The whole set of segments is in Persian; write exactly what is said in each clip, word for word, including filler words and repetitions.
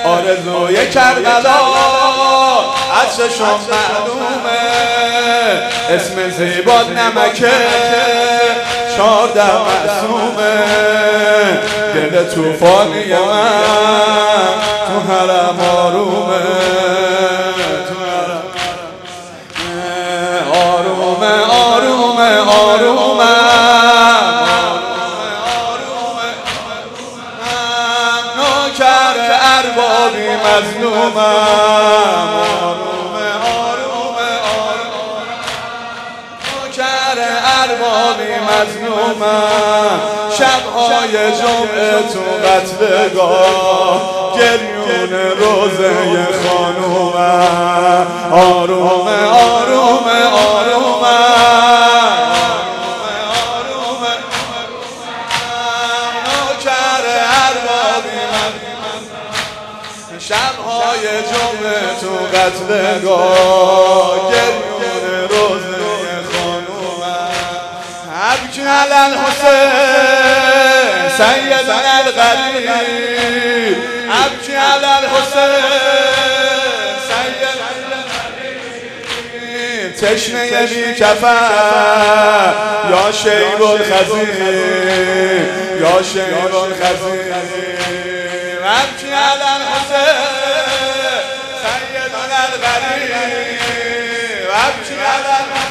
آرزوی کربلا از چشم معلومه، اسم زیبا نمکه چارده معصومه، دل توفانی من تو حرم آرومه، آرومه آرومه آرومه نوکر اربابی مظلومم، آرومه آرومه آرومه نوکر اربابی مظلومم، شبهای جمعه تو قتلگاه گریون روزه خانومم، آرومه آرومه آرومه آرومه نوکر اربابی شبهای جمعه تو قتلگاه گریون روزه خانومم، ابکی علی الحسین سیدنا الغریب، ابکی علی الحسین سیدنا الغریب، تشنه بی کفن یا شیب الخزین یا شیب الخزین، ابکی علی الحسین سیدنا الغریب، ابکی علی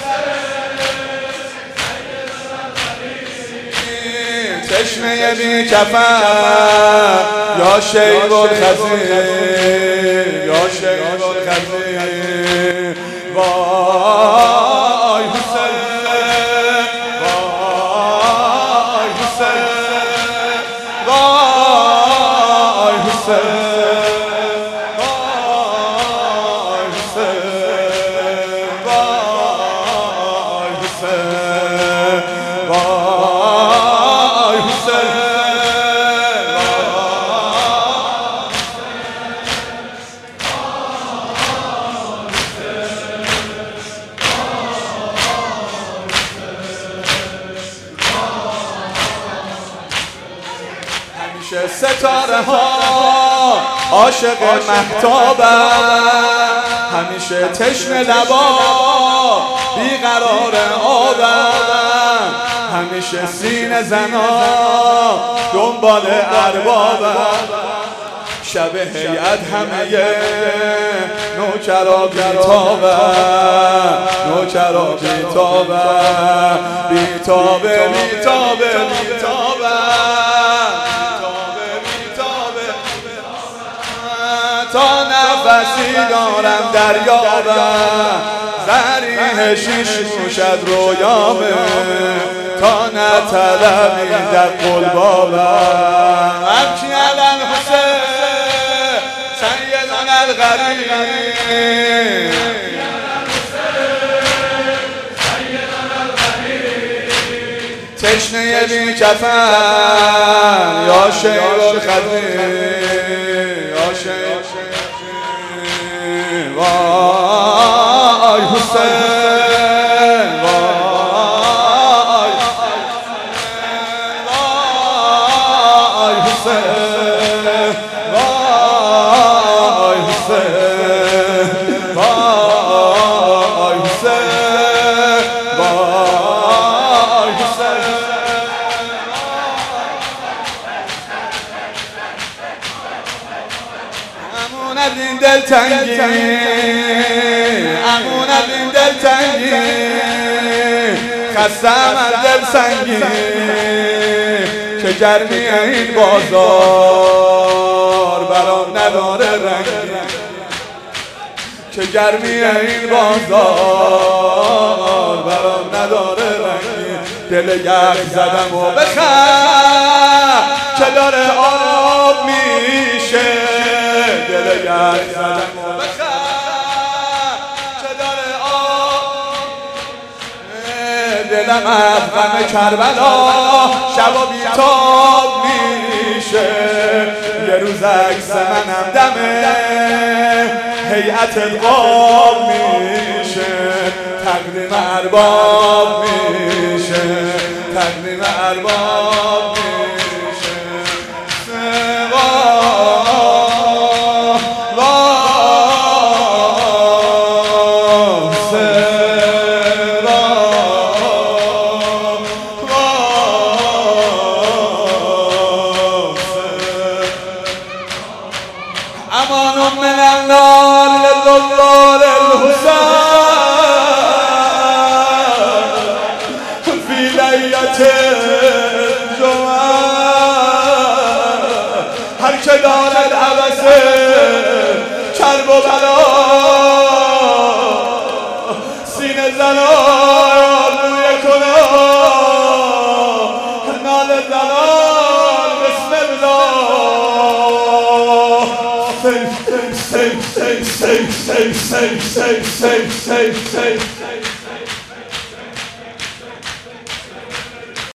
تشنه بی کفن یا شیب الخزین یا شیب الخزین، وای حسین وای حسین وای حسین وای حسین وای حسین وای همیشه ستاره ها عاشق مهتابم، همیشه تشنه لبا بیقرار آبم، همیشه سینه زنا دنبال اربابم، شب هیئت همه نوکرا بیتابم، نوکرا بیتابم، بیتابه بیتابه بیتابم، تا نفسی دارم دریابم، زریح شیش موشد رویامه، تا نطلبی در قلبابم، ابکی علی الحسین سیدنا الغریب، تشنه بی کفن یا شیب الخزین یا شیب وای حسین وای وای حسین وای حسین وای حسین وای حسین امون از این دلتنگی امون از این دلتنگی خستم از دل سنگی که گرمی این بازار برام نداره رنگی، که گرمی این بازار برام نداره رنگی، دل یخ زدم و بخم که داره آب میشه، دل یخ زدم و بخم که داره آب، دلم از غم کربلا شبا بیتاب میشه، یه روز عکس منم دمه هیئت القاب میشه، تقدیم ارباب میشه، تقدیم ارباب میشه، وای الله للحسين في ليلة الجمعة هر که داند عبث کرب و بلا سینه زنان روی کنا نال زنان بسم الله Say, say, say, say, say, say, say, say, say, say